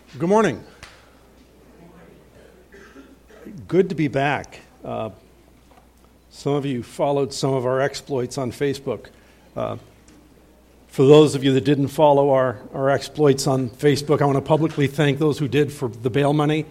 Good morning. Good to be back. Some of you followed some of our exploits on Facebook. For those of you that didn't follow our exploits on Facebook, I want to publicly thank those who did for the bail money.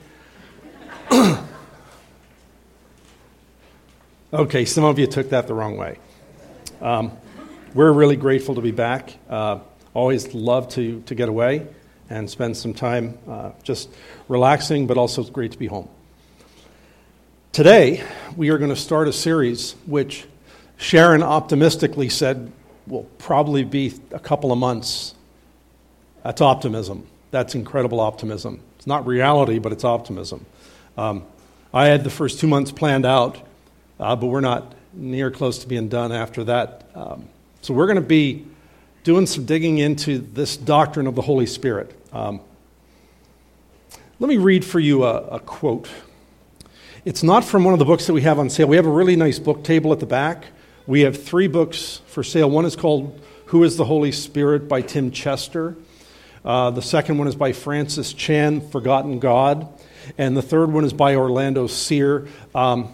Okay, some of you took that the wrong way. We're really grateful to be back. Always love to get away and spend some time just relaxing, but also it's great to be home. Today, we are going to start a series which Sharon optimistically said will probably be a couple of months. That's optimism. That's incredible optimism. It's not reality, but it's optimism. I had the first 2 months planned out, but we're not near close to being done after that. So we're going to be doing some digging into this doctrine of the Holy Spirit. Let me read for you a quote. It's not from one of the books that we have on sale. We have a really nice book table at the back. We have 3 books for sale. One is called Who is the Holy Spirit by Tim Chester. The second one is by Francis Chan, Forgotten God. And the third one is by Orlando Sear. And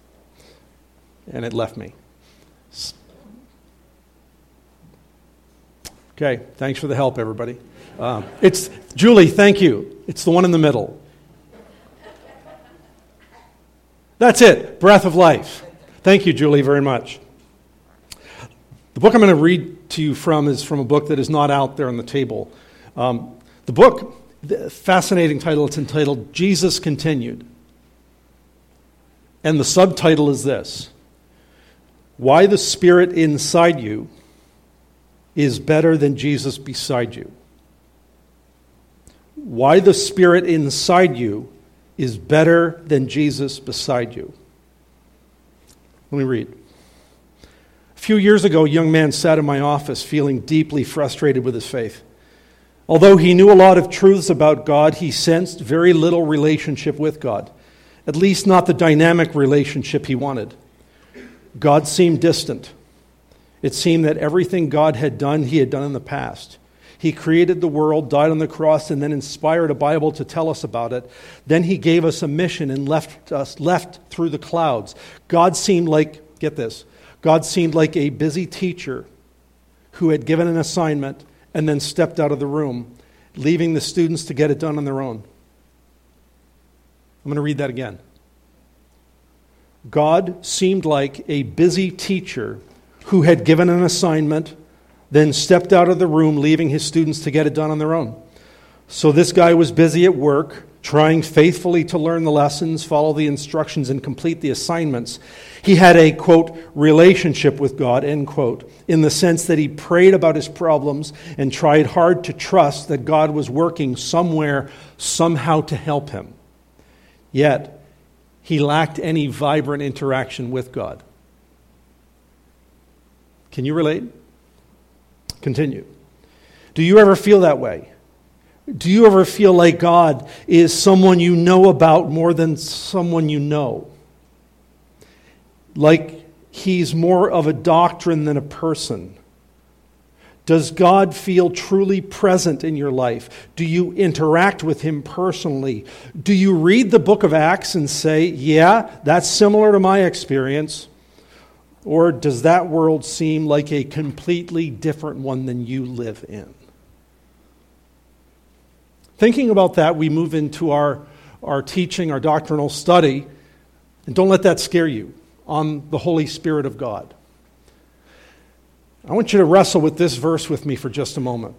it left me. Okay, thanks for the help, everybody. It's Julie, thank you. It's the one in the middle. That's it, Breath of Life. Thank you, Julie, very much. The book I'm going to read to you from is from a book that is not out there on the table. The book, the fascinating title, it's entitled Jesus Continued. And the subtitle is this: Why the Spirit Inside You is Better Than Jesus Beside You. Why the Spirit inside you is better than Jesus beside you. Let me read. A few years ago, a young man sat in my office feeling deeply frustrated with his faith. Although he knew a lot of truths about God, he sensed very little relationship with God, at least not the dynamic relationship he wanted. God seemed distant. It seemed that everything God had done, he had done in the past. He created the world, died on the cross, and then inspired a Bible to tell us about it. Then he gave us a mission and left through the clouds. God seemed like, get this, God seemed like a busy teacher who had given an assignment and then stepped out of the room, leaving the students to get it done on their own. I'm going to read that again. God seemed like a busy teacher who had given an assignment, then stepped out of the room, leaving his students to get it done on their own. So this guy was busy at work, trying faithfully to learn the lessons, follow the instructions, and complete the assignments. He had a, quote, relationship with God, end quote, in the sense that he prayed about his problems and tried hard to trust that God was working somewhere, somehow to help him. Yet, he lacked any vibrant interaction with God. Can you relate? Continue. Do you ever feel that way? Do you ever feel like God is someone you know about more than someone you know? Like he's more of a doctrine than a person? Does God feel truly present in your life? Do you interact with him personally? Do you read the book of Acts and say, yeah, that's similar to my experience? Or does that world seem like a completely different one than you live in? Thinking about that, we move into our teaching, our doctrinal study. And don't let that scare you, on the Holy Spirit of God. I want you to wrestle with this verse with me for just a moment.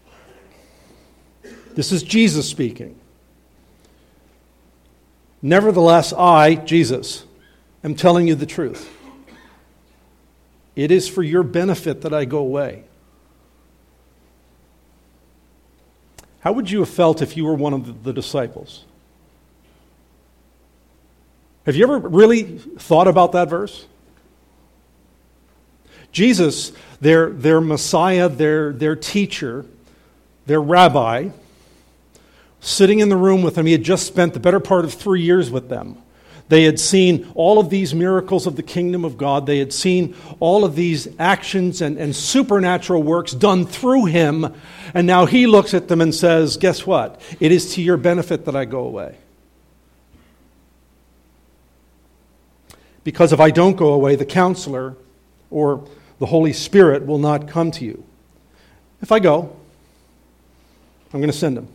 This is Jesus speaking. Nevertheless, I, Jesus, am telling you the truth. It is for your benefit that I go away. How would you have felt if you were one of the disciples? Have you ever really thought about that verse? Jesus, their Messiah, their teacher, their rabbi, sitting in the room with them. He had just spent the better part of 3 years with them. They had seen all of these miracles of the kingdom of God. They had seen all of these actions and supernatural works done through him. And now he looks at them and says, guess what? It is to your benefit that I go away. Because if I don't go away, the counselor or the Holy Spirit will not come to you. If I go, I'm going to send him.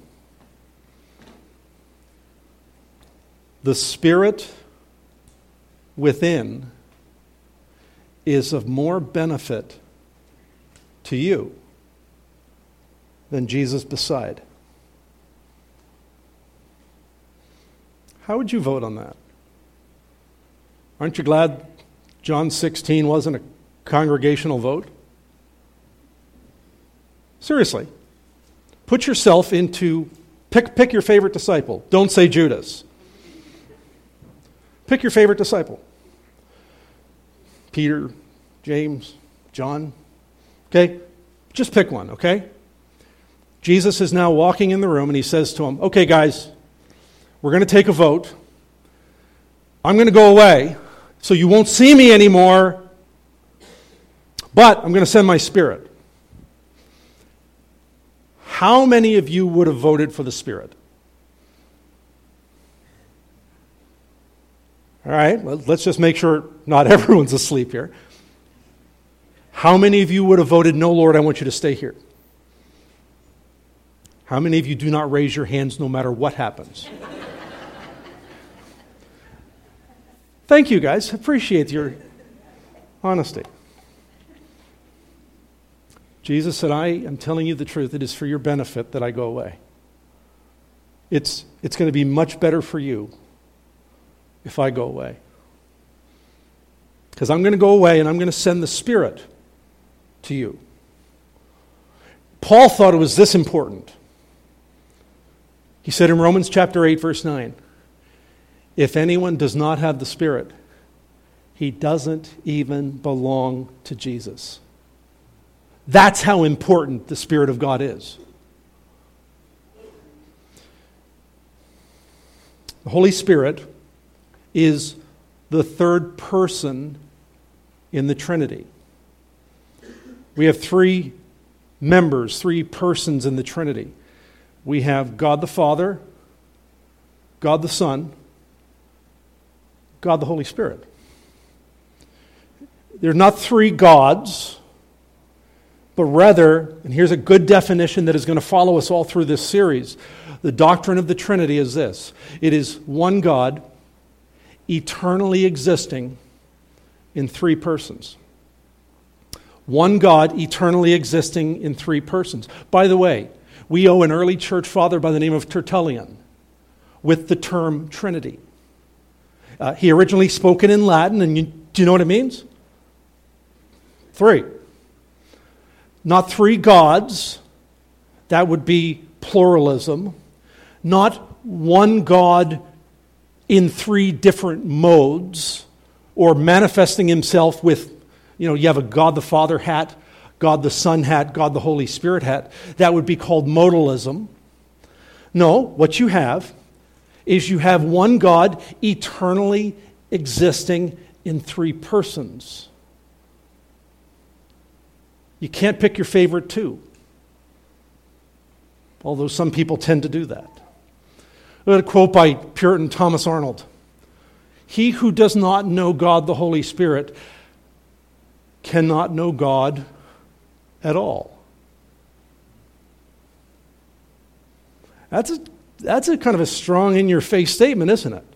The Spirit within is of more benefit to you than Jesus beside. How would you vote on that? Aren't you glad John 16 wasn't a congregational vote? Seriously. Put yourself into, pick your favorite disciple. Don't say Judas. Pick your favorite disciple. Peter, James, John. Okay? Just pick one, okay? Jesus is now walking in the room and he says to them, okay guys, we're going to take a vote. I'm going to go away, so you won't see me anymore, but I'm going to send my Spirit. How many of you would have voted for the Spirit? All right, well, let's just make sure not everyone's asleep here. How many of you would have voted, no, Lord, I want you to stay here? How many of you do not raise your hands no matter what happens? Thank you, guys. Appreciate your honesty. Jesus said, I am telling you the truth. It is for your benefit that I go away. It's going to be much better for you if I go away. Because I'm going to go away and I'm going to send the Spirit to you. Paul thought it was this important. He said in Romans chapter 8, verse 9, if anyone does not have the Spirit, he doesn't even belong to Jesus. That's how important the Spirit of God is. The Holy Spirit is the third person in the Trinity. We have three members, three persons in the Trinity. We have God the Father, God the Son, God the Holy Spirit. They're not three gods, but rather, and here's a good definition that is going to follow us all through this series, the doctrine of the Trinity is this. It is one God, eternally existing in three persons. One God, eternally existing in three persons. By the way, we owe an early church father by the name of Tertullian with the term Trinity. He originally spoke it in Latin, and do you know what it means? Three. Not three gods, that would be pluralism. Not one God in three different modes, or manifesting himself with, you have a God the Father hat, God the Son hat, God the Holy Spirit hat. That would be called modalism. No, what you have is you have one God eternally existing in three persons. You can't pick your favorite two, although some people tend to do that. I got a quote by Puritan Thomas Arnold. He who does not know God the Holy Spirit cannot know God at all. That's a kind of a strong in-your-face statement, isn't it?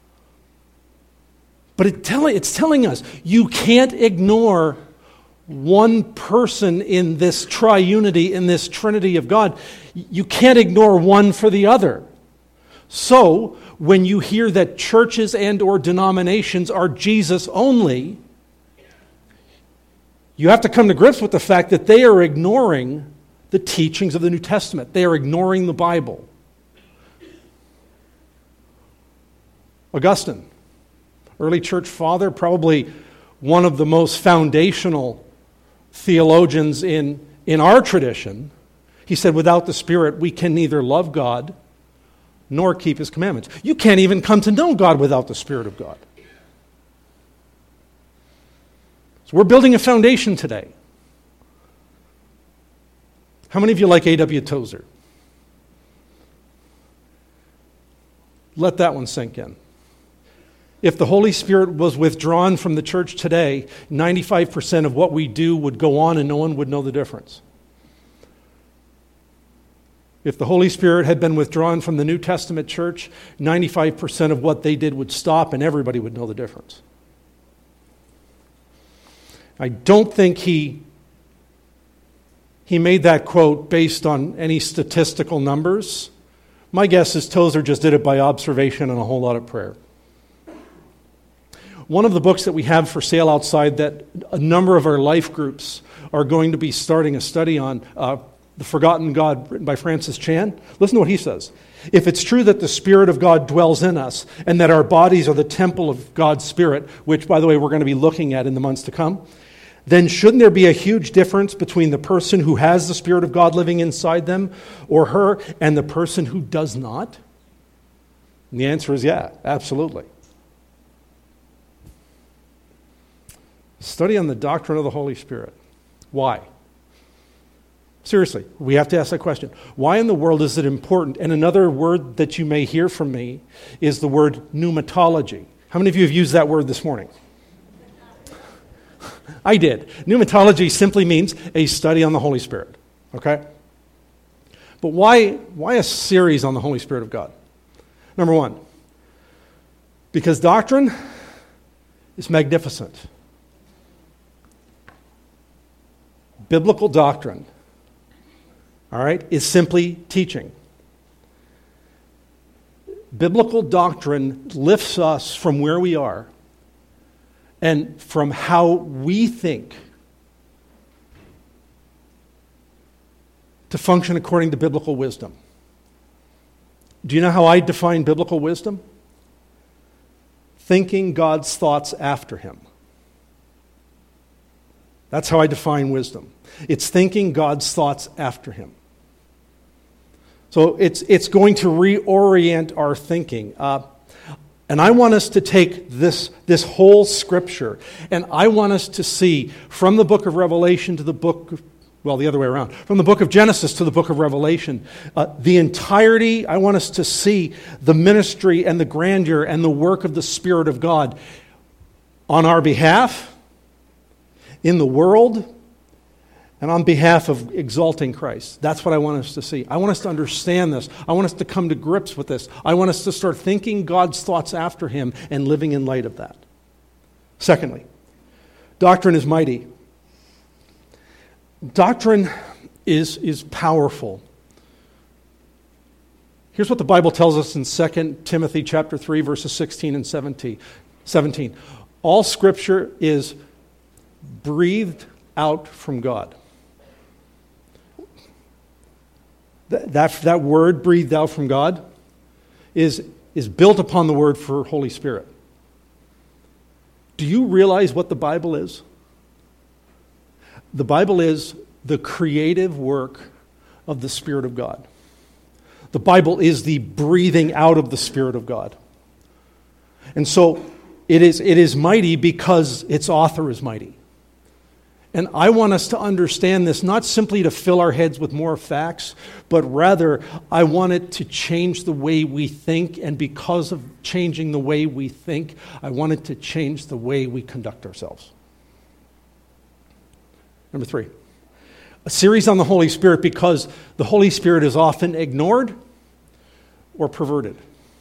But it's telling us you can't ignore one person in this triunity, in this Trinity of God. You can't ignore one for the other. So, when you hear that churches and or denominations are Jesus only, you have to come to grips with the fact that they are ignoring the teachings of the New Testament. They are ignoring the Bible. Augustine, early church father, probably one of the most foundational theologians in our tradition, he said, without the Spirit, we can neither love God nor keep his commandments. You can't even come to know God without the Spirit of God. So we're building a foundation today. How many of you like A.W. Tozer? Let that one sink in. If the Holy Spirit was withdrawn from the church today, 95% of what we do would go on and no one would know the difference. If the Holy Spirit had been withdrawn from the New Testament church, 95% of what they did would stop and everybody would know the difference. I don't think he made that quote based on any statistical numbers. My guess is Tozer just did it by observation and a whole lot of prayer. One of the books that we have for sale outside that a number of our life groups are going to be starting a study on, The Forgotten God, written by Francis Chan. Listen to what he says. If it's true that the Spirit of God dwells in us and that our bodies are the temple of God's Spirit, which, by the way, we're going to be looking at in the months to come, then shouldn't there be a huge difference between the person who has the Spirit of God living inside them or her and the person who does not? And the answer is yeah, absolutely. Study on the doctrine of the Holy Spirit. Why? Seriously, we have to ask that question. Why in the world is it important? And another word that you may hear from me is the word pneumatology. How many of you have used that word this morning? I did. Pneumatology simply means a study on the Holy Spirit. Okay? But why a series on the Holy Spirit of God? Number one, because doctrine is magnificent. Biblical doctrine, all right, is simply teaching. Biblical doctrine lifts us from where we are and from how we think to function according to biblical wisdom. Do you know how I define biblical wisdom? Thinking God's thoughts after Him. That's how I define wisdom. It's thinking God's thoughts after Him. So it's going to reorient our thinking. And I want us to take this whole Scripture, and I want us to see from the book of Revelation to the book, the other way around, from the book of Genesis to the book of Revelation, the entirety. I want us to see the ministry and the grandeur and the work of the Spirit of God on our behalf, in the world, and on behalf of exalting Christ. That's what I want us to see. I want us to understand this. I want us to come to grips with this. I want us to start thinking God's thoughts after Him and living in light of that. Secondly, doctrine is mighty. Doctrine is powerful. Here's what the Bible tells us in 2 Timothy chapter 3, verses 16 and 17. All Scripture is breathed out from God. That word, breathed out from God, is built upon the word for Holy Spirit. Do you realize what the Bible is? The Bible is the creative work of the Spirit of God. The Bible is the breathing out of the Spirit of God. And so it is mighty because its author is mighty. And I want us to understand this, not simply to fill our heads with more facts, but rather I want it to change the way we think. And because of changing the way we think, I want it to change the way we conduct ourselves. Number 3, a series on the Holy Spirit because the Holy Spirit is often ignored or perverted.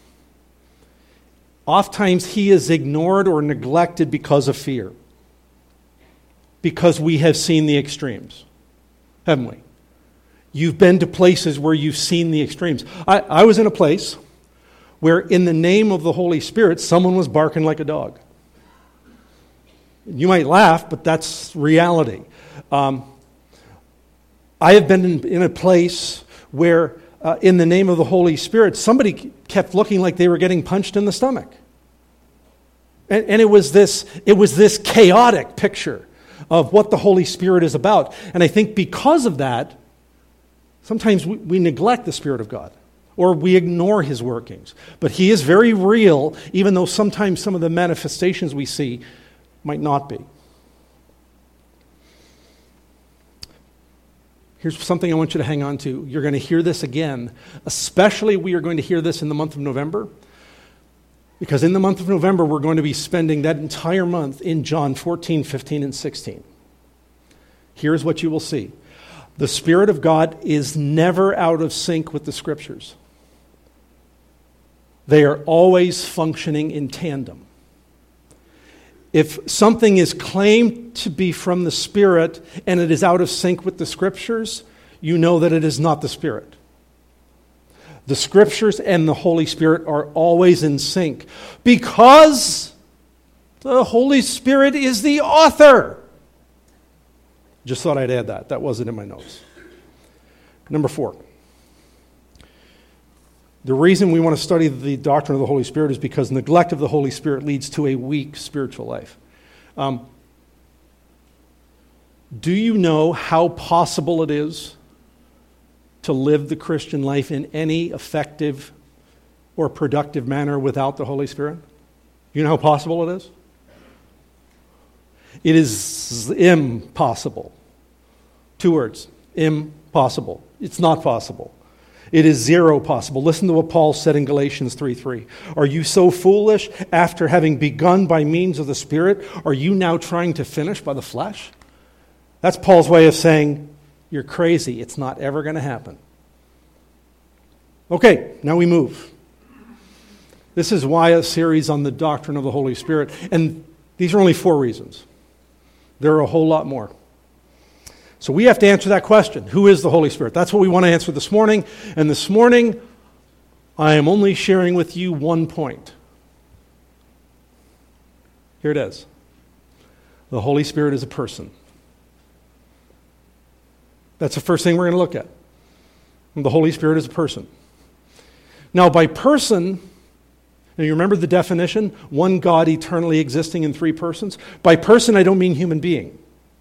Oftentimes He is ignored or neglected because of fear. Because we have seen the extremes, haven't we? You've been to places where you've seen the extremes. I was in a place where in the name of the Holy Spirit, someone was barking like a dog. You might laugh, but that's reality. I have been in a place where in the name of the Holy Spirit, somebody kept looking like they were getting punched in the stomach. And it was this chaotic picture of what the Holy Spirit is about. And I think because of that, sometimes we neglect the Spirit of God. or we ignore his workings. But he is very real, even though sometimes some of the manifestations we see might not be. Here's something I want you to hang on to. You're going to hear this again, especially we are going to hear this in the month of November, because in the month of November, we're going to be spending that entire month in John 14, 15, and 16. Here's what you will see. The Spirit of God is never out of sync with the Scriptures. They are always functioning in tandem. If something is claimed to be from the Spirit and it is out of sync with the Scriptures, you know that it is not the Spirit. The Scriptures and the Holy Spirit are always in sync because the Holy Spirit is the author. Just thought I'd add that. That wasn't in my notes. Number 4. The reason we want to study the doctrine of the Holy Spirit is because neglect of the Holy Spirit leads to a weak spiritual life. Do you know how possible it is to live the Christian life in any effective or productive manner without the Holy Spirit? You know how possible it is? It is impossible. 2 words, impossible. It's not possible. It is zero possible. Listen to what Paul said in Galatians 3:3. Are you so foolish? After having begun by means of the Spirit, are you now trying to finish by the flesh? That's Paul's way of saying, you're crazy. It's not ever going to happen. Okay, now we move. This is why a series on the doctrine of the Holy Spirit. And these are only 4 reasons. There are a whole lot more. So we have to answer that question. Who is the Holy Spirit? That's what we want to answer this morning. And this morning, I am only sharing with you one point. Here it is. The Holy Spirit is a person. That's the first thing we're going to look at. The Holy Spirit is a person. Now, by person, and you remember the definition? One God eternally existing in 3 persons. By person, I don't mean human being.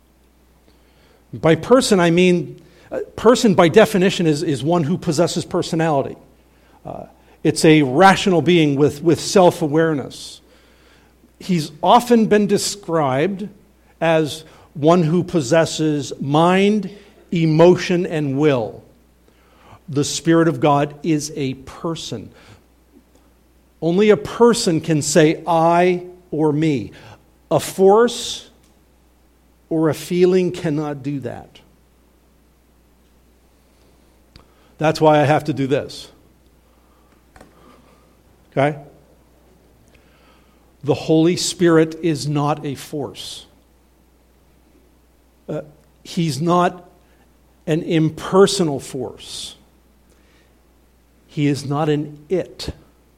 By person, I mean, person by definition is one who possesses personality. It's a rational being with self-awareness. He's often been described as one who possesses mind, emotion, and will. The Spirit of God is a person. Only a person can say I or me. A force or a feeling cannot do that. That's why I have to do this. Okay? The Holy Spirit is not a force. He's not an impersonal force. He is not an it.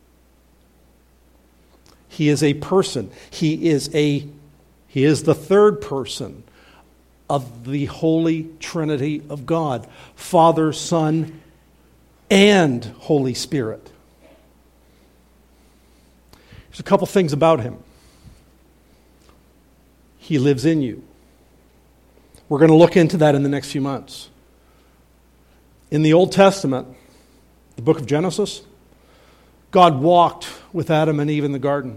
He is a person. He is the third person of the Holy Trinity of God. Father, Son, and Holy Spirit. There's a couple things about him. He lives in you. We're going to look into that in the next few months. In the Old Testament, the book of Genesis, God walked with Adam and Eve in the garden.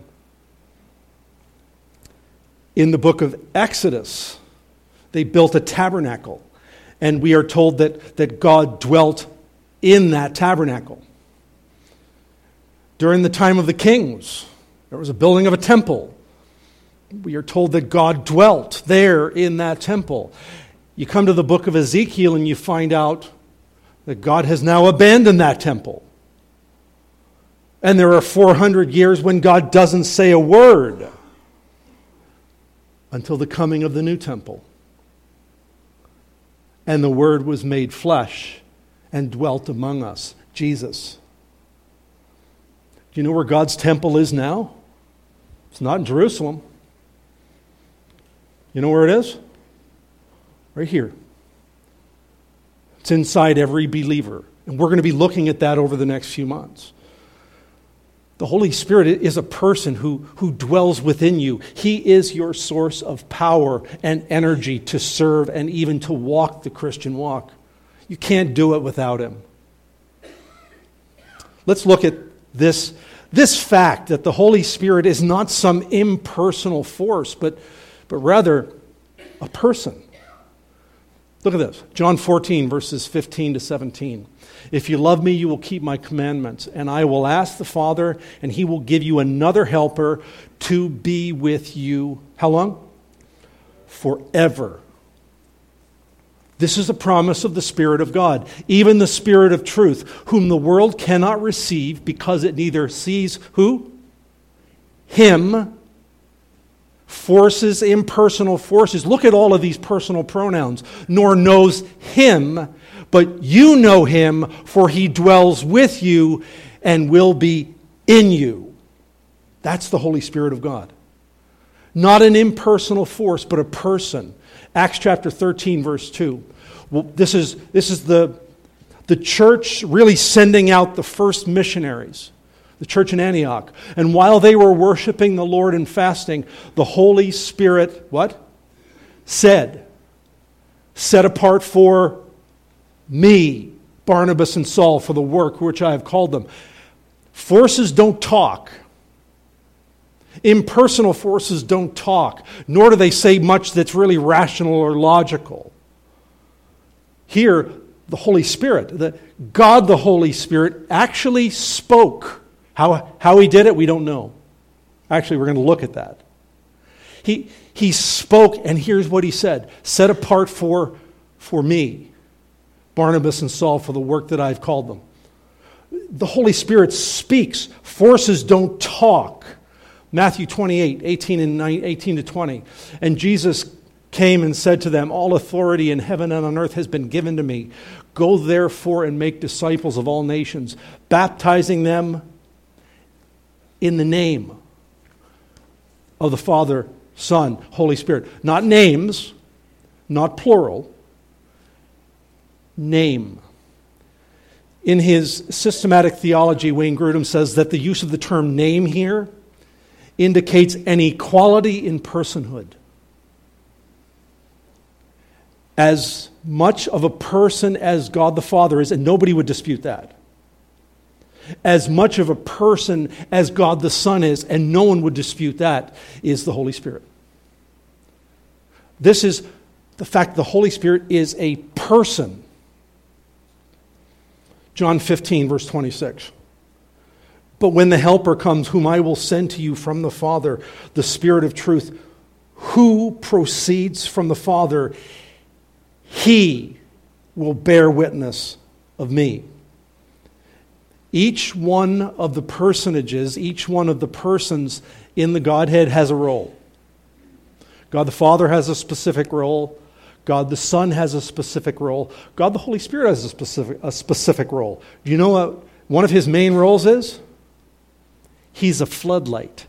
In the book of Exodus, they built a tabernacle, and we are told that God dwelt in that tabernacle. During the time of the kings, there was a building of a temple. We are told that God dwelt there in that temple. You come to the book of Ezekiel and you find out that God has now abandoned that temple. And there are 400 years when God doesn't say a word until the coming of the new temple. And the Word was made flesh and dwelt among us, Jesus. Do you know where God's temple is now? It's not in Jerusalem. You know where it is? Right here. It's inside every believer. And we're going to be looking at that over the next few months. The Holy Spirit is a person who dwells within you. He is your source of power and energy to serve and even to walk the Christian walk. You can't do it without Him. Let's look at this fact that the Holy Spirit is not some impersonal force, but rather a person. Look at this. John 14, verses 15 to 17. If you love me, you will keep my commandments, and I will ask the Father, and he will give you another helper to be with you. How long? Forever. This is a promise of the Spirit of God, even the Spirit of truth, whom the world cannot receive because it neither sees who? Him. Forces, impersonal forces. Look at all of these personal pronouns. Nor knows him, but you know him, for he dwells with you and will be in you. That's the Holy Spirit of God. Not an impersonal force, but a person. Acts chapter 13, verse 2. Well, this is the church really sending out the first missionaries. The church in Antioch. And while they were worshiping the Lord and fasting, the Holy Spirit, what? Said, set apart for me, Barnabas and Saul, for the work which I have called them. Forces don't talk. Impersonal forces don't talk, nor do they say much that's really rational or logical. Here, the Holy Spirit, God the Holy Spirit, actually spoke. How he did it, we don't know. Actually, we're going to look at that. He spoke, and here's what he said. Set apart for me, Barnabas and Saul, for the work that I've called them. The Holy Spirit speaks. Forces don't talk. Matthew 28, 18 to 20. And Jesus came and said to them, all authority in heaven and on earth has been given to me. Go therefore and make disciples of all nations, baptizing them in the name of the Father, Son, Holy Spirit. Not names, not plural. Name. In his systematic theology, Wayne Grudem says that the use of the term name here indicates an equality in personhood. As much of a person as God the Father is, and nobody would dispute that. As much of a person as God the Son is, and no one would dispute that, is the Holy Spirit. This is the fact the Holy Spirit is a person. John 15, verse 26. But when the Helper comes, whom I will send to you from the Father, the Spirit of truth, who proceeds from the Father, he will bear witness of me. Each one of the personages, each one of the persons in the Godhead has a role. God the Father has a specific role. God the Son has a specific role. God the Holy Spirit has a specific role. Do you know what one of his main roles is? He's a floodlight.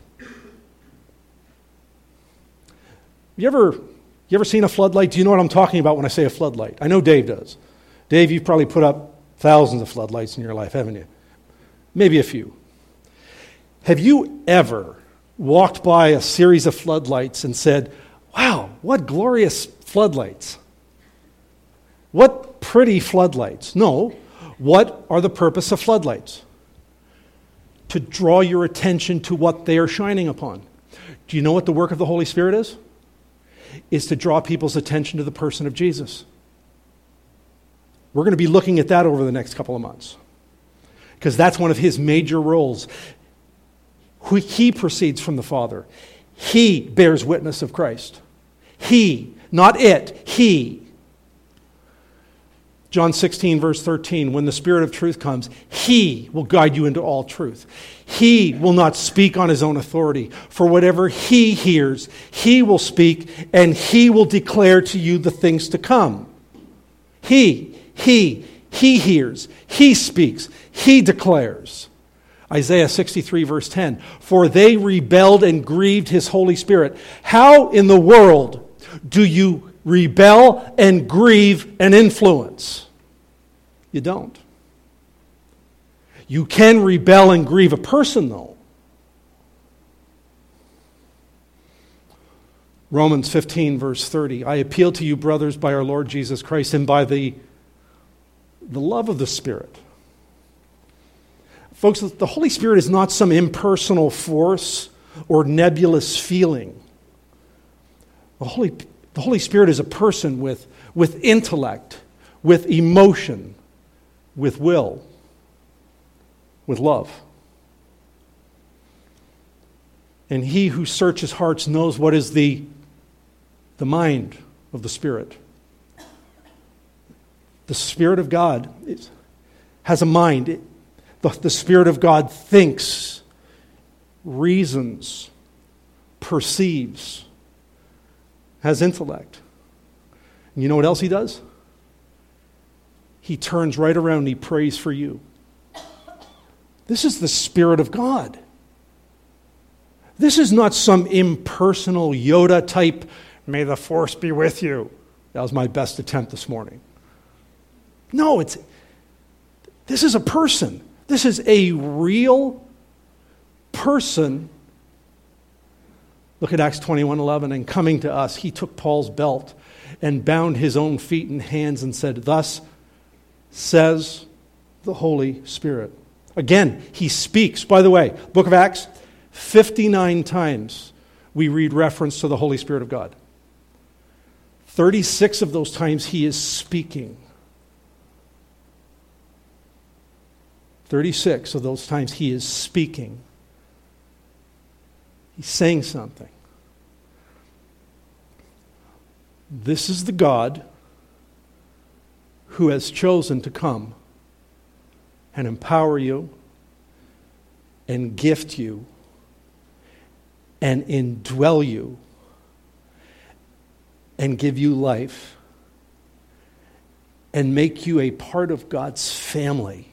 You ever seen a floodlight? Do you know what I'm talking about when I say a floodlight? I know Dave does. Dave, you've probably put up thousands of floodlights in your life, haven't you? Maybe a few. Have you ever walked by a series of floodlights and said, wow, what glorious floodlights? What pretty floodlights? No. What are the purpose of floodlights? To draw your attention to what they are shining upon. Do you know what the work of the Holy Spirit is? Is to draw people's attention to the person of Jesus. We're going to be looking at that over the next couple of months. Because that's one of his major roles. He proceeds from the Father. He bears witness of Christ. He, not it, he. John 16, verse 13, when the Spirit of truth comes, he will guide you into all truth. He will not speak on his own authority. For whatever he hears, he will speak, and he will declare to you the things to come. He hears, he speaks, he declares. Isaiah 63, verse 10, for they rebelled and grieved his Holy Spirit. How in the world do you rebel and grieve an influence? You don't. You can rebel and grieve a person, though. Romans 15, verse 30, I appeal to you, brothers, by our Lord Jesus Christ and by the love of the Spirit. Folks, the Holy Spirit is not some impersonal force or nebulous feeling. The Holy Spirit is a person with intellect, with emotion, with will, with love. And he who searches hearts knows what is the mind of the Spirit. The Spirit of God has a mind. The Spirit of God thinks, reasons, perceives, has intellect. And you know what else he does? He turns right around and he prays for you. This is the Spirit of God. This is not some impersonal Yoda type, may the force be with you. That was my best attempt this morning. No, this is a person. This is a real person. Look at Acts 21:11. And coming to us, he took Paul's belt and bound his own feet and hands and said, thus says the Holy Spirit. Again, he speaks. By the way, book of Acts, 59 times we read reference to the Holy Spirit of God. 36 of those times he is speaking. 36 of those times he is speaking. He's saying something. This is the God who has chosen to come and empower you and gift you and indwell you and give you life and make you a part of God's family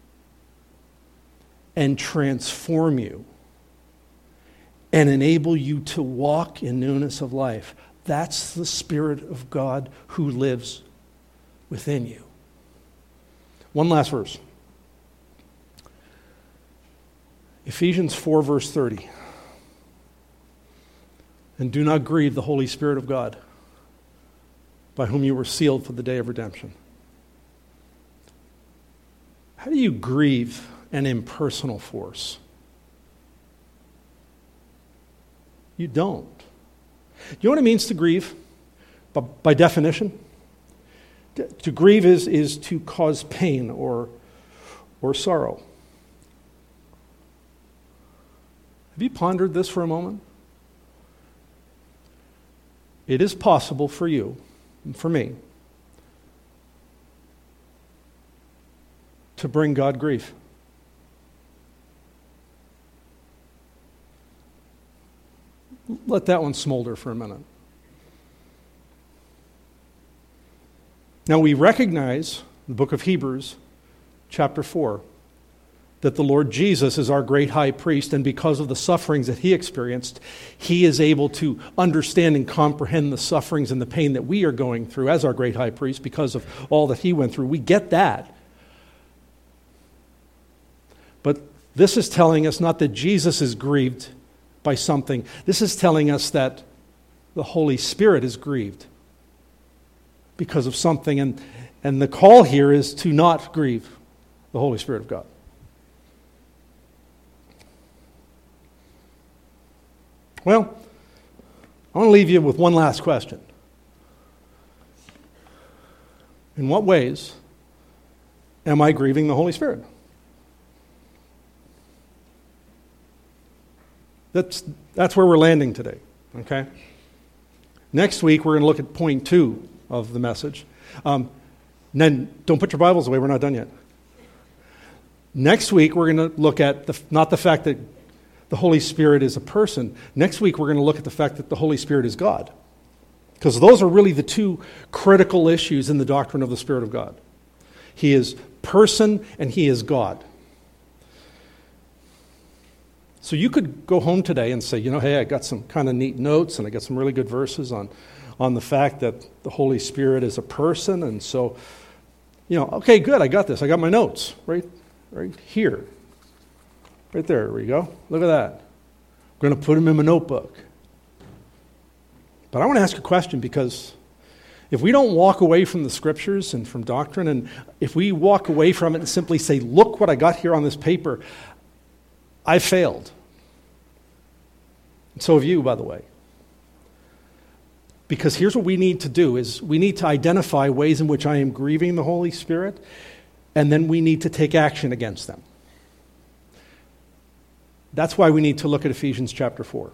and transform you and enable you to walk in newness of life. That's the Spirit of God who lives within you. One last verse. Ephesians 4, verse 30. And do not grieve the Holy Spirit of God, by whom you were sealed for the day of redemption. How do you grieve an impersonal force? You don't. You know what it means to grieve? By definition? To grieve is to cause pain or sorrow. Have you pondered this for a moment? It is possible for you and for me to bring God grief. Let that one smolder for a minute. Now we recognize the book of Hebrews, chapter 4, that the Lord Jesus is our great high priest, and because of the sufferings that he experienced, he is able to understand and comprehend the sufferings and the pain that we are going through as our great high priest because of all that he went through. We get that. But this is telling us not that Jesus is grieved by something. This is telling us that the Holy Spirit is grieved because of something. And the call here is to not grieve the Holy Spirit of God. Well, I want to leave you with one last question. In what ways am I grieving the Holy Spirit? That's where we're landing today, okay? Next week, we're going to look at point 2 of the message. Then don't put your Bibles away. We're not done yet. Next week, we're going to look at not the fact that the Holy Spirit is a person. Next week, we're going to look at the fact that the Holy Spirit is God. Because those are really the two critical issues in the doctrine of the Spirit of God. He is person and he is God. So you could go home today and say, hey, I got some kind of neat notes and I got some really good verses on the fact that the Holy Spirit is a person. And so, okay, good, I got this. I got my notes right here. Right there we go. Look at that. I'm going to put them in my notebook. But I want to ask a question, because If we don't walk away from the Scriptures and from doctrine, and if we walk away from it and simply say, look what I got here on this paper, I failed. And so have you, by the way. Because here's what we need to do, is we need to identify ways in which I am grieving the Holy Spirit, and then we need to take action against them. That's why we need to look at Ephesians chapter 4.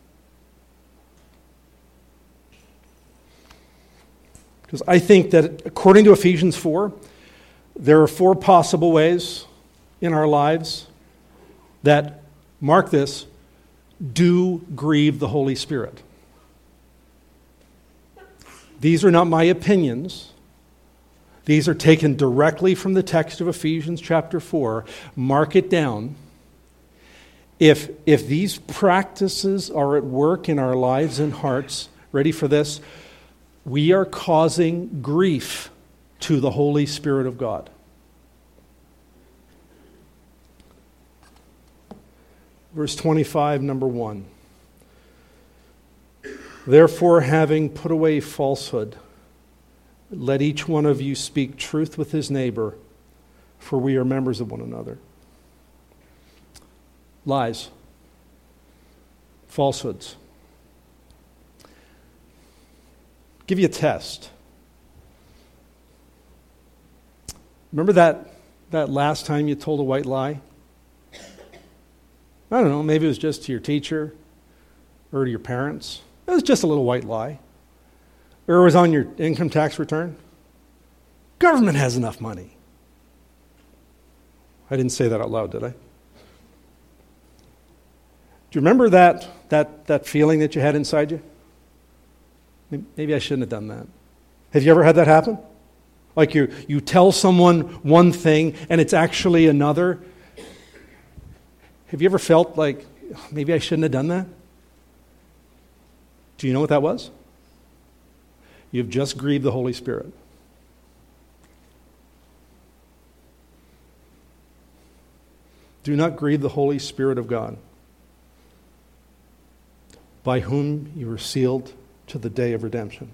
Because I think that according to Ephesians 4, there are 4 possible ways in our lives that, mark this, do grieve the Holy Spirit. These are not my opinions. These are taken directly from the text of Ephesians chapter 4. Mark it down. If these practices are at work in our lives and hearts, ready for this, we are causing grief to the Holy Spirit of God. Verse 25, number 1. Therefore, having put away falsehood, let each one of you speak truth with his neighbor, for we are members of one another. Lies. Falsehoods. Give you a test. Remember that last time you told a white lie? I don't know, maybe it was just to your teacher or to your parents. It was just a little white lie. Or it was on your income tax return. Government has enough money. I didn't say that out loud, did I? Do you remember that feeling that you had inside you? Maybe I shouldn't have done that. Have you ever had that happen? Like you tell someone one thing and it's actually another. Have you ever felt like, maybe I shouldn't have done that? Do you know what that was? You've just grieved the Holy Spirit. Do not grieve the Holy Spirit of God, by whom you were sealed to the day of redemption.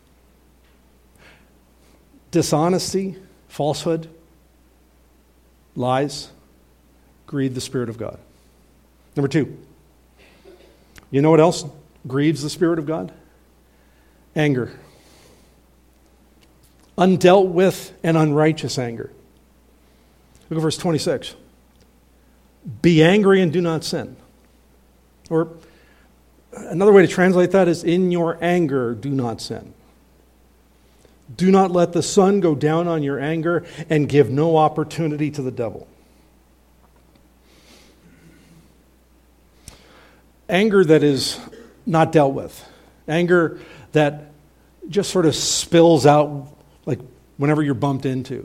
Dishonesty, falsehood, lies, grieve the Spirit of God. Number 2, you know what else grieves the Spirit of God? Anger. Undealt with and unrighteous anger. Look at verse 26. Be angry and do not sin. Or another way to translate that is, in your anger, do not sin. Do not let the sun go down on your anger, and give no opportunity to the devil. Anger that is not dealt with. Anger that just sort of spills out like whenever you're bumped into.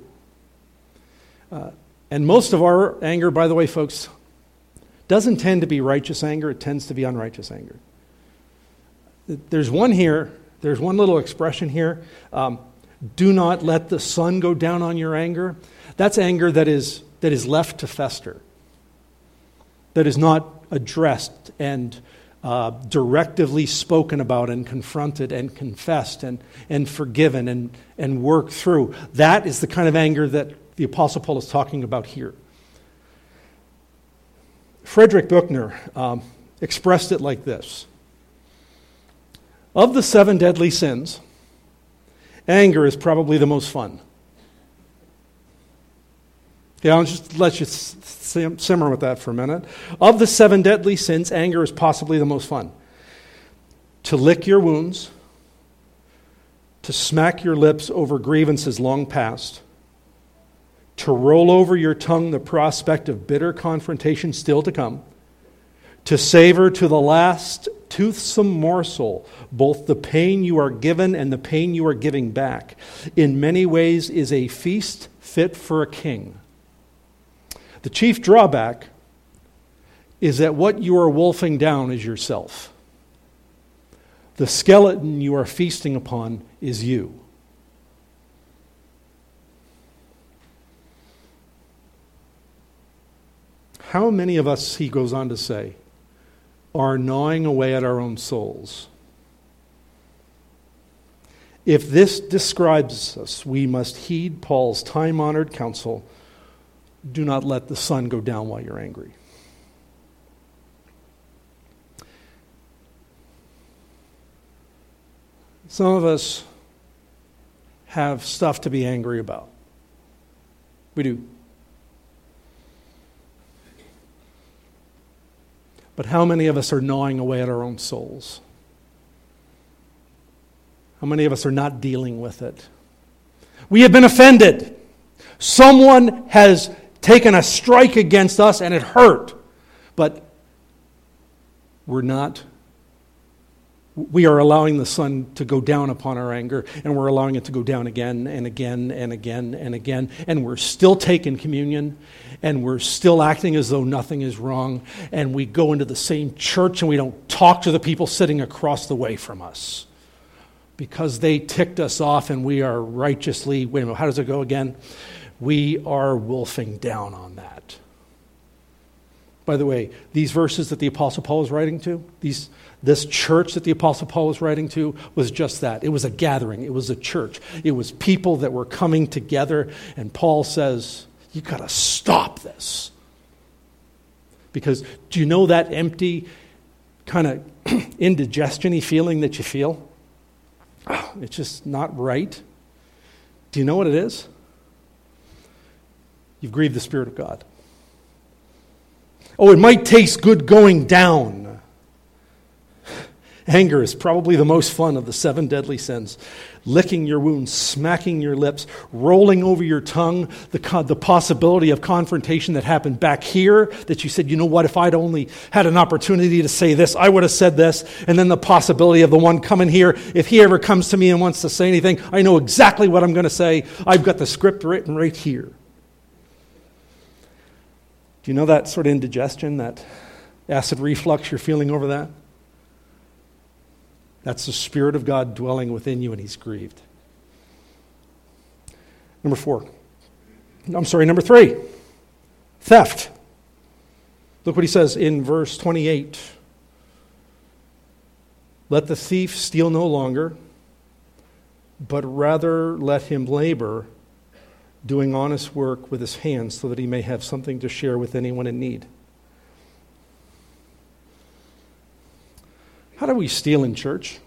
And most of our anger, by the way, folks, doesn't tend to be righteous anger. It tends to be unrighteous anger. There's one little expression here. Do not let the sun go down on your anger. That's anger that is left to fester. That is not addressed and directively spoken about and confronted and confessed and forgiven and worked through. That is the kind of anger that the Apostle Paul is talking about here. Frederick Buechner expressed it like this. Of the 7 deadly sins, anger is probably the most fun. Okay, I'll just let you simmer with that for a minute. Of the 7 deadly sins, anger is possibly the most fun. To lick your wounds, to smack your lips over grievances long past, to roll over your tongue the prospect of bitter confrontation still to come, to savor to the last toothsome morsel both the pain you are given and the pain you are giving back, in many ways is a feast fit for a king. The chief drawback is that what you are wolfing down is yourself. The skeleton you are feasting upon is you. How many of us, he goes on to say, are gnawing away at our own souls If this describes us, we must heed Paul's time-honored counsel, do not let the sun go down while you're angry. Some of us have stuff to be angry about. We do. But how many of us are gnawing away at our own souls? How many of us are not dealing with it? We have been offended. Someone has taken a strike against us and it hurt. But we are allowing the sun to go down upon our anger, and we're allowing it to go down again and again and again and again, and we're still taking communion, and we're still acting as though nothing is wrong, and we go into the same church and we don't talk to the people sitting across the way from us because they ticked us off, and we are righteously, wait a minute, how does it go again? We are wolfing down on that. By the way, these verses that the Apostle Paul is writing to, this church that the Apostle Paul was writing to was just that. It was a gathering. It was a church. It was people that were coming together, and Paul says, you got to stop this. Because do you know that empty kind of indigestion-y feeling that you feel? Oh, it's just not right. Do you know what it is? You've grieved the Spirit of God. Oh, it might taste good going down. Anger is probably the most fun of the 7 deadly sins. Licking your wounds, smacking your lips, rolling over your tongue, the possibility of confrontation that happened back here, that you said, you know what, if I'd only had an opportunity to say this, I would have said this. And then the possibility of the one coming here, if he ever comes to me and wants to say anything, I know exactly what I'm going to say. I've got the script written right here. Do you know that sort of indigestion, that acid reflux you're feeling over that? That's the Spirit of God dwelling within you, and He's grieved. Number 3. Theft. Look what he says in verse 28. Let the thief steal no longer, but rather let him labor, doing honest work with his hands, so that he may have something to share with anyone in need. How do we steal in church?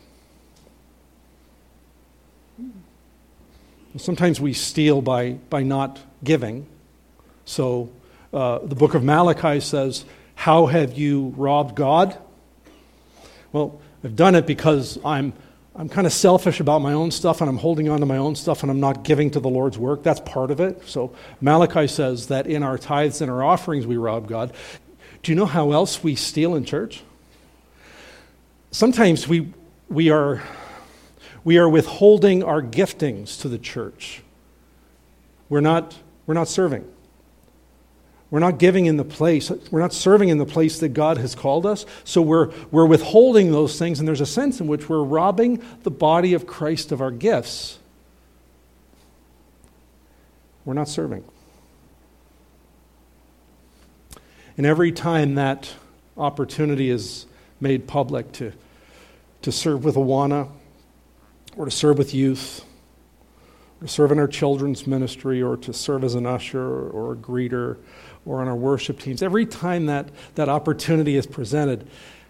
Well, sometimes we steal by not giving. So the book of Malachi says, how have you robbed God? Well, I've done it because I'm kind of selfish about my own stuff, and I'm holding on to my own stuff, and I'm not giving to the Lord's work. That's part of it. So Malachi says that in our tithes and our offerings we rob God. Do you know how else we steal in church? Sometimes we are withholding our giftings to the church. We're not serving. We're not giving in the place. We're not serving in the place that God has called us. So we're withholding those things, and there's a sense in which we're robbing the body of Christ of our gifts. We're not serving. And every time that opportunity is made public to serve with Awana, or to serve with youth, or to serve in our children's ministry, or to serve as an usher or a greeter, or on our worship teams, every time that opportunity is presented,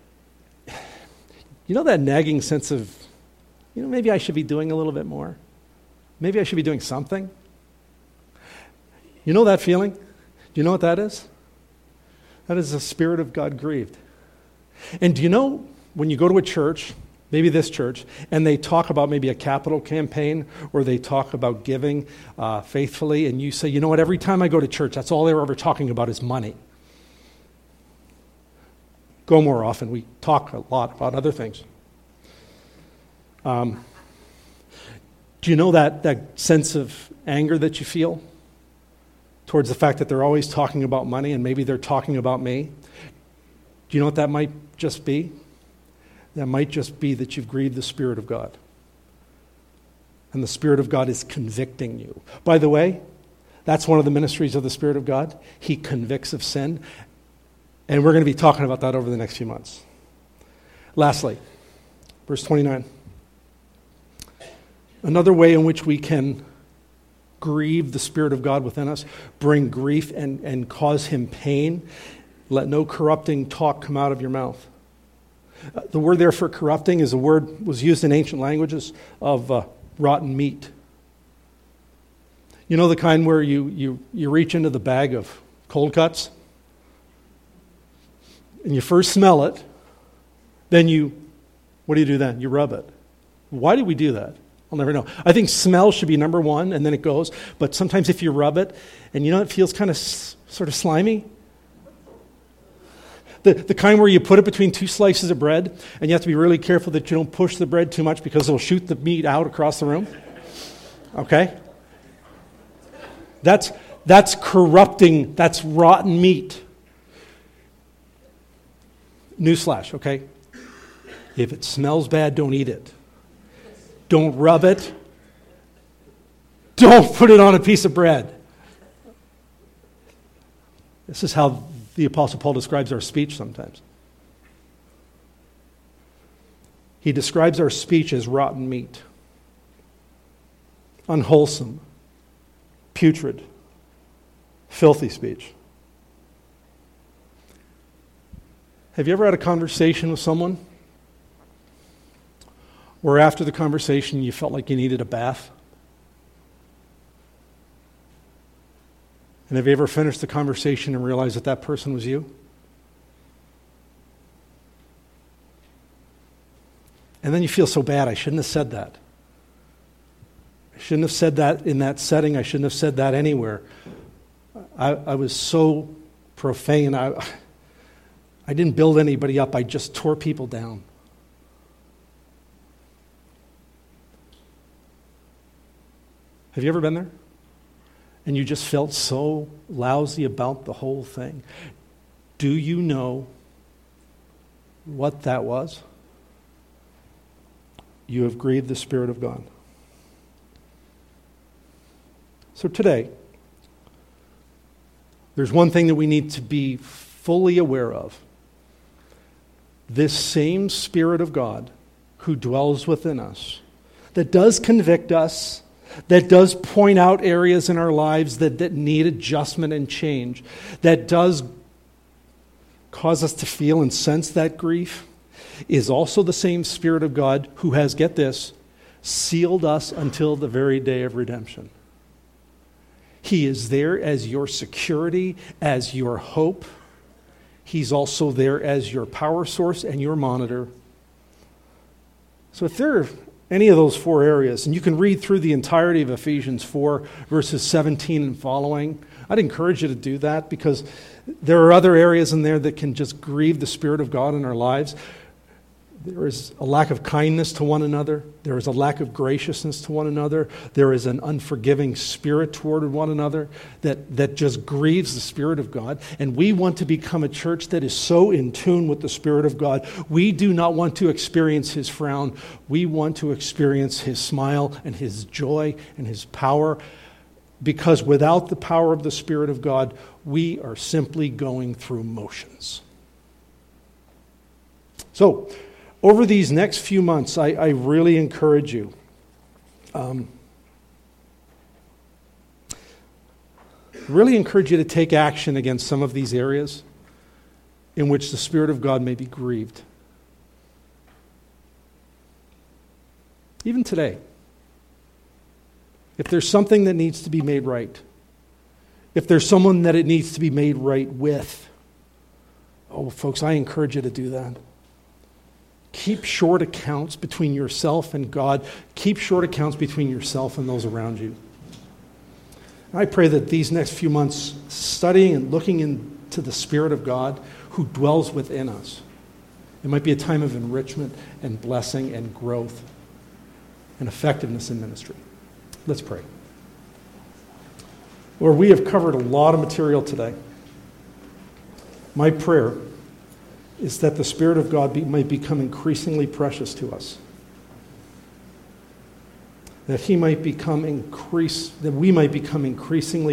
you know that nagging sense of, maybe I should be doing a little bit more. Maybe I should be doing something. You know that feeling? Do you know what that is? That is the Spirit of God grieved. And do you know, when you go to a church, maybe this church, and they talk about maybe a capital campaign, or they talk about giving faithfully, and you say, you know what, every time I go to church, that's all they're ever talking about is money. Go more often. We talk a lot about other things. Do you know that sense of anger that you feel towards the fact that they're always talking about money, and maybe they're talking about me? Do you know what that might just be? That might just be that you've grieved the Spirit of God. And the Spirit of God is convicting you. By the way, that's one of the ministries of the Spirit of God. He convicts of sin. And we're going to be talking about that over the next few months. Lastly, verse 29. Another way in which we can grieve the Spirit of God within us, bring grief and cause him pain. Let no corrupting talk come out of your mouth. The word there for corrupting is a word was used in ancient languages of rotten meat. You know the kind where you reach into the bag of cold cuts and you first smell it, then what do you do then? You rub it. Why do we do that? I'll never know. I think smell should be number one, and then it goes. But sometimes if you rub it, and it feels kind of sort of slimy. The kind where you put it between two slices of bread, and you have to be really careful that you don't push the bread too much because it'll shoot the meat out across the room. Okay? That's corrupting. That's rotten meat. Newsflash, okay? If it smells bad, don't eat it. Don't rub it. Don't put it on a piece of bread. This is how the Apostle Paul describes our speech sometimes. He describes our speech as rotten meat, unwholesome, putrid, filthy speech. Have you ever had a conversation with someone where after the conversation you felt like you needed a bath? And have you ever finished the conversation and realized that that person was you? And then you feel so bad, I shouldn't have said that. I shouldn't have said that in that setting. I shouldn't have said that anywhere. I was so profane. I didn't build anybody up. I just tore people down. Have you ever been there? And you just felt so lousy about the whole thing. Do you know what that was? You have grieved the Spirit of God. So today, there's one thing that we need to be fully aware of. This same Spirit of God who dwells within us, that does convict us, that does point out areas in our lives that need adjustment and change, that does cause us to feel and sense that grief, is also the same Spirit of God who has, get this, sealed us until the very day of redemption. He is there as your security, as your hope. He's also there as your power source and your monitor. So if there are any of those four areas, and you can read through the entirety of Ephesians 4, verses 17 and following, I'd encourage you to do that because there are other areas in there that can just grieve the Spirit of God in our lives. There is a lack of kindness to one another. There is a lack of graciousness to one another. There is an unforgiving spirit toward one another that just grieves the Spirit of God. And we want to become a church that is so in tune with the Spirit of God. We do not want to experience His frown. We want to experience His smile and His joy and His power. Because without the power of the Spirit of God, we are simply going through motions. So, over these next few months, I really encourage you. Really encourage you to take action against some of these areas in which the Spirit of God may be grieved. Even today. If there's something that needs to be made right, if there's someone that it needs to be made right with, oh, folks, I encourage you to do that. Keep short accounts between yourself and God. Keep short accounts between yourself and those around you. I pray that these next few months, studying and looking into the Spirit of God who dwells within us, it might be a time of enrichment and blessing and growth and effectiveness in ministry. Let's pray. Lord, we have covered a lot of material today. My prayer is that the Spirit of God might become increasingly precious to us. That we might become increasingly